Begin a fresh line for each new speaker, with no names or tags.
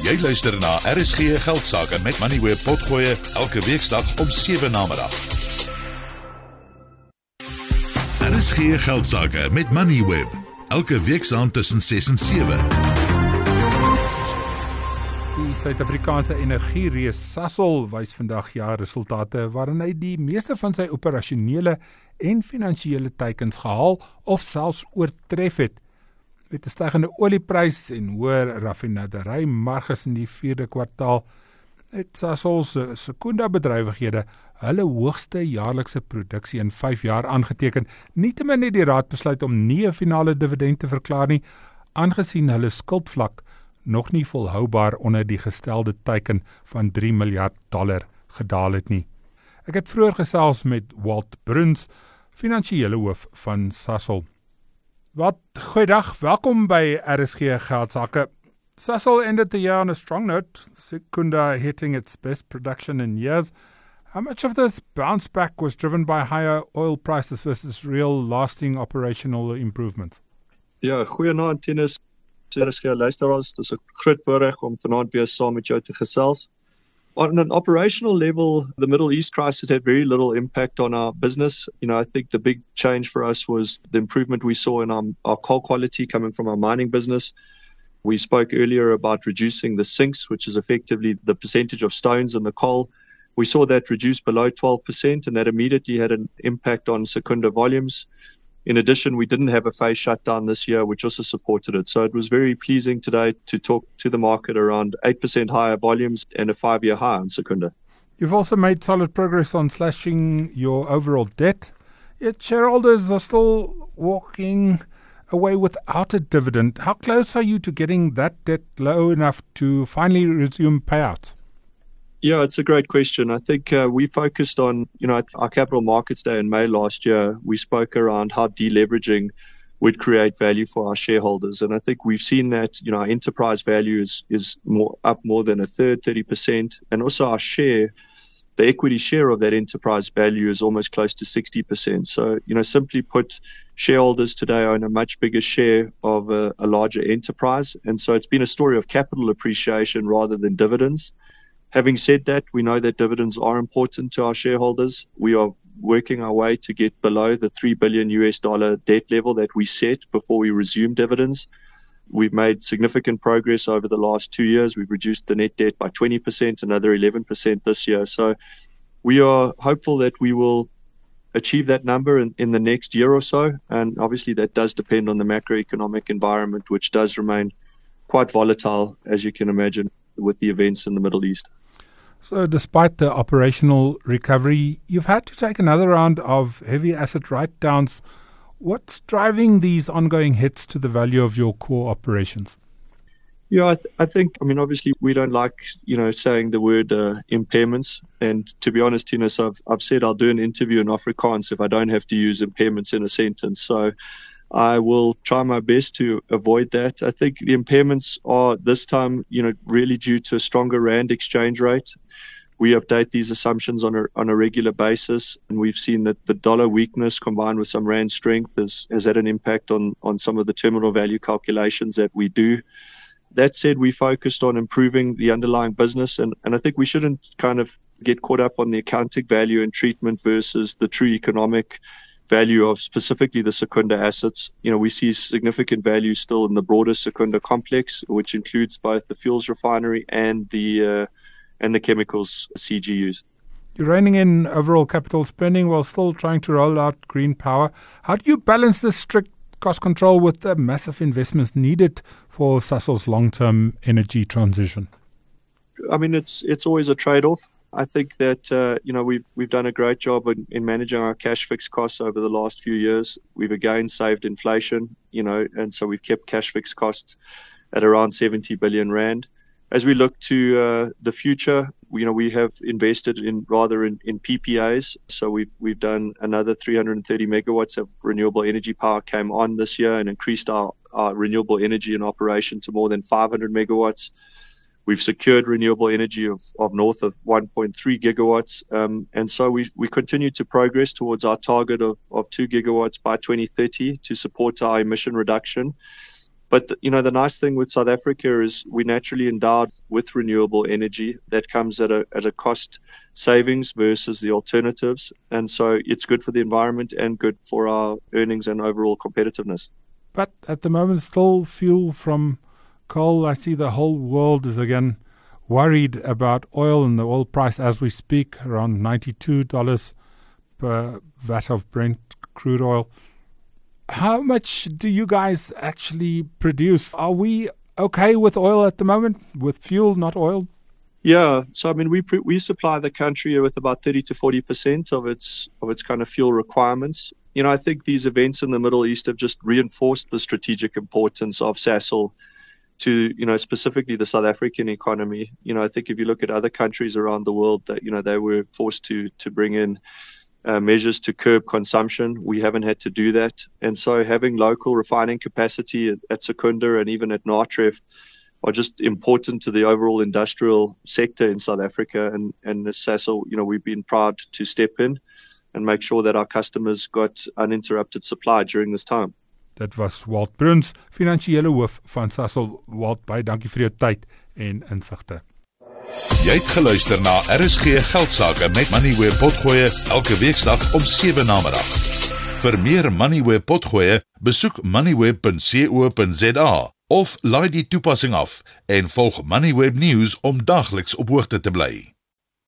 Jy luister na RSG Geldsaake met Moneyweb Potgoe elke weeksdag om 7 namiddag. RSG Geldsaake met Moneyweb elke weeksaand tussen 6 en 7.
Die Suid-Afrikaanse energiereus Sasol wys vandag jaarresultate waarin hy die meeste van sy operasionele en finansiële teikens gehaal of selfs oortref het. Met 'n stygende olieprys en hoër raffinaderij-marges in die 4de kwartaal het Sasol se Secunda bedrywighede hulle hoogste jaarlikse produksie in 5 jaar aangeteken. Nietemin het die raad besluit om nie 'n finale dividend te verklaar nie, aangesien hulle skuldvlak nog nie volhoubaar onder die gestelde teiken van $3 miljard gedaal het nie. Ek het vroeër gesels met Walt Bruns, finansiële hoof van Sasol. Wat goeiedag, welkom by RSG Geldsaake. Sasol ended the year on a strong note, Secunda hitting its best production in years. How much of this bounce back was driven by higher oil prices versus real lasting operational improvements?
Ja, goeienaand Tinus. RSG luisteraars, dis 'n groot voorreg om vanaand weer saam met jou te gesels. On an operational level, the Middle East crisis had very little impact on our business. I think the big change for us was the improvement we saw in our coal quality coming from our mining business. We spoke earlier about reducing the sinks, which is effectively the percentage of stones in the coal. We saw that reduce below 12%, and that immediately had an impact on Secunda volumes. In addition, we didn't have a phase shutdown this year, which also supported it. So it was very pleasing today to talk to the market around 8% higher volumes and a 5-year high on Secunda.
You've also made solid progress on slashing your overall debt, yet shareholders are still walking away without a dividend. How close are you to getting that debt low enough to finally resume payouts?
Yeah, it's a great question. I think we focused on, our Capital Markets Day in May last year. We spoke around how deleveraging would create value for our shareholders. And I think we've seen that, our enterprise value is up more than a third, 30%. And also our share, the equity share of that enterprise value is almost close to 60%. So, simply put, shareholders today own a much bigger share of a larger enterprise. And so it's been a story of capital appreciation rather than dividends. Having said that, we know that dividends are important to our shareholders. We are working our way to get below the $3 billion debt level that we set before we resume dividends. We've made significant progress over the last 2 years. We've reduced the net debt by 20%, another 11% this year. So we are hopeful that we will achieve that number in the next year or so. And obviously that does depend on the macroeconomic environment, which does remain quite volatile, as you can imagine, with the events in the Middle East.
So despite the operational recovery, you've had to take another round of heavy asset write-downs. What's driving these ongoing hits to the value of your core operations?
Yeah, I think, obviously we don't like, saying the word impairments. And to be honest, I've said I'll do an interview in Afrikaans if I don't have to use impairments in a sentence. So I will try my best to avoid that. I think the impairments are this time, really due to a stronger rand exchange rate. We update these assumptions on a regular basis, and we've seen that the dollar weakness combined with some rand strength has had an impact on some of the terminal value calculations that we do. That said, we focused on improving the underlying business, and I think we shouldn't kind of get caught up on the accounting value and treatment versus the true economic value of specifically the Secunda assets. We see significant value still in the broader Secunda complex, which includes both the fuels refinery and the chemicals CGUs.
You're reining in overall capital spending while still trying to roll out green power. How do you balance this strict cost control with the massive investments needed for Sasol's long-term energy transition?
It's always a trade-off. I think that, we've done a great job in managing our cash fixed costs over the last few years. We've again saved inflation, and so we've kept cash fixed costs at around 70 billion rand. As we look to the future, we have invested in PPAs. So we've done another 330 megawatts of renewable energy power came on this year and increased our renewable energy in operation to more than 500 megawatts. We've secured renewable energy of north of 1.3 gigawatts. And so we continue to progress towards our target of 2 gigawatts by 2030 to support our emission reduction. But, the nice thing with South Africa is we're naturally endowed with renewable energy that comes at a cost savings versus the alternatives. And so it's good for the environment and good for our earnings and overall competitiveness.
But at the moment, still fuel from coal. I see the whole world is again worried about oil and the oil price as we speak, around $92 per vat of Brent crude oil. How much do you guys actually produce? Are we okay with oil at the moment, with fuel, not oil?
Yeah, so we supply the country with about 30 to 40% of its kind of fuel requirements. I think these events in the Middle East have just reinforced the strategic importance of Sasol to, specifically the South African economy. I think if you look at other countries around the world that, they were forced to bring in measures to curb consumption. We haven't had to do that. And so having local refining capacity at Secunda and even at Natref are just important to the overall industrial sector in South Africa. And as Sasol, we've been proud to step in and make sure that our customers got uninterrupted supply during this time.
Dit was Walt Bruns, finansiële hoof van Sasol. Walt, baie dankie vir jou tyd en insigte.
Jy het geluister na RSG Geldsaake met Moneyweb Potgoe elke weeksdag om 7 namiddag. Vir meer Moneyweb Potgoe, besoek moneyweb.co.za of laai die toepassing af en volg Moneyweb News om dagliks op hoogte te bly.